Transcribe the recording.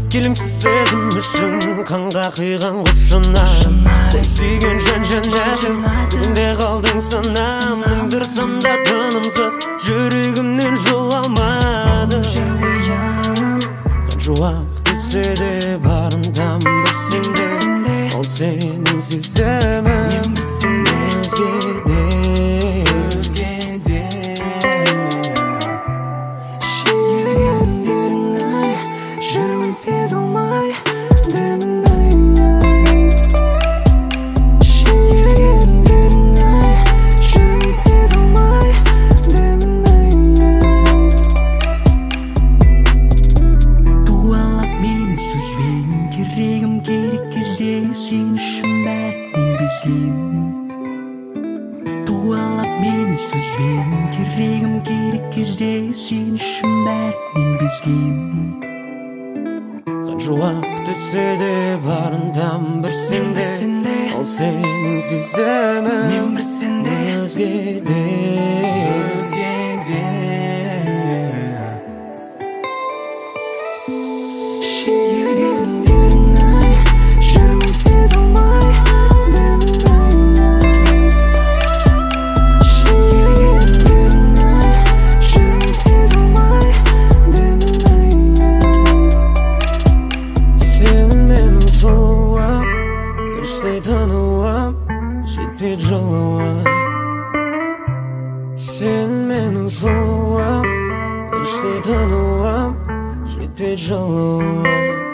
келеңсіз сезім үшін қанға қиған құшына Тек сүйген жан жәннатым бүгінде қалдың санамның дұрсамда тынымсыз жүрегімнен жол алмады Қанша уақыт өтсе де барымдам бір сенде Ал сенің сезімің өзгеде Сезе алмай дәмін ай Шегендерің ай жүрмін сезе алмай дәмін ай Дуалап мені сөзбен керегім керек кезде сен үшін бәрінен безгем Дуалап мені сөзбен керегім керек кезде сен үшін бәрінен безгем Қанша уақыт өтсе де барымдам бір сенде Ал сенің сезімің мен бір сенде өзгеде Шегендерің ай жүрмін сезе алмай дәмін ай Шегендерің ай жүрмін сезе алмай дәмін ай Сен менің сұлуым іштей тануым жетпейді жылуым Сен менің сұлуым іштей тануым жетпейді жылуым